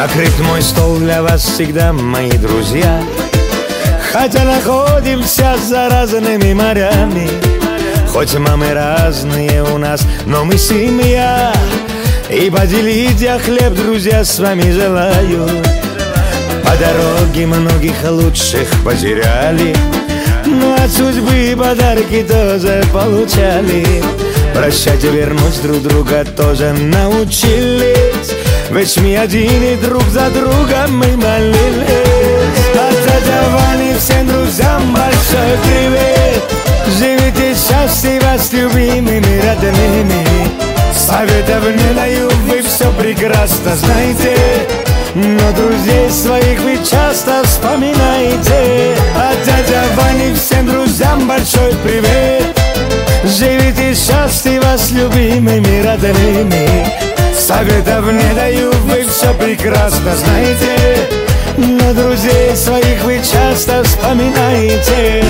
Накрыт мой стол для вас всегда, мои друзья. Хотя находимся за разными морями, хоть мамы разные у нас, но мы семья. И поделить я хлеб, друзья, с вами желаю. По дороге многих лучших потеряли, но от судьбы подарки тоже получали. Прощать и вернуть друг друга тоже научились, ведь мы один и друг за другом мы молились. От дядя Вани всем друзьям большой привет. Живите счастливо с любимыми родными. Советов не даю, вы все прекрасно знаете, но друзей своих вы часто вспоминаете. От дядя Вани всем друзьям большой привет. Живите счастливо с любимыми родными. Советов не даю, вы все прекрасно знаете, но друзей своих вы часто вспоминаете.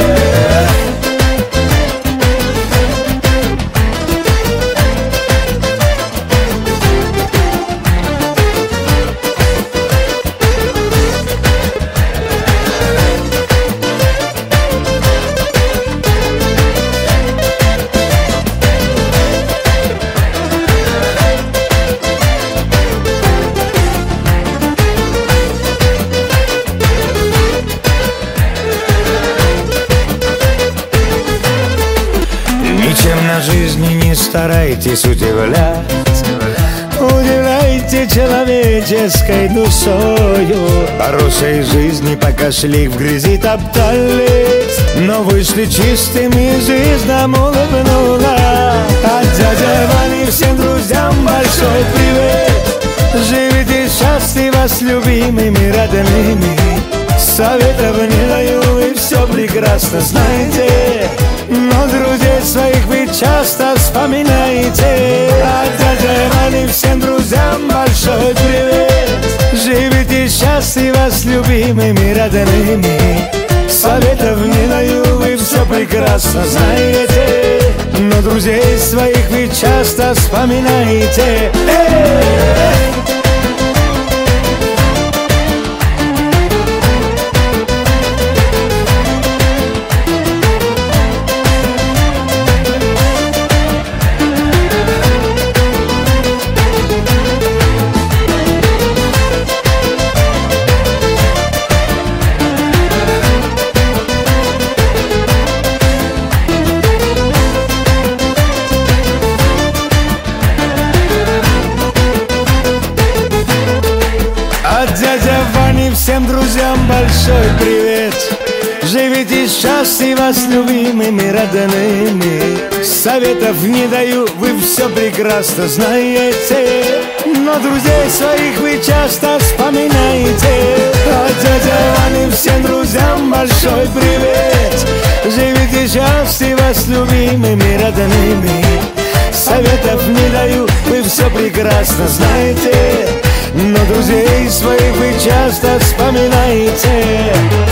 Ничем на жизни не старайтесь удивлять, удивляйте человеческой душою. Хорошей жизни пока шли в грязи топтались, но вышли чистыми, жизнь нам улыбнула. От дяди Вани всем друзьям большой привет. Живите счастливо с любимыми родными. Советов не даю, вы все прекрасно знаете, но друзей своих вы часто вспоминаете. От дяди Вани всем друзьям большой привет. Живите счастливо с любимыми родными. Советов не даю, вы все прекрасно знаете, но друзей своих вы часто вспоминаете. От дядя Вани всем друзьям большой привет. Живите счастливо с любимыми родными. Советов не даю, вы все прекрасно знаете, но друзей своих вы часто вспоминаете. От дядя Вани всем друзьям большой привет. Живите счастливо с любимыми родными. Советов не даю, вы все прекрасно знаете, но друзей своих вы часто вспоминаете.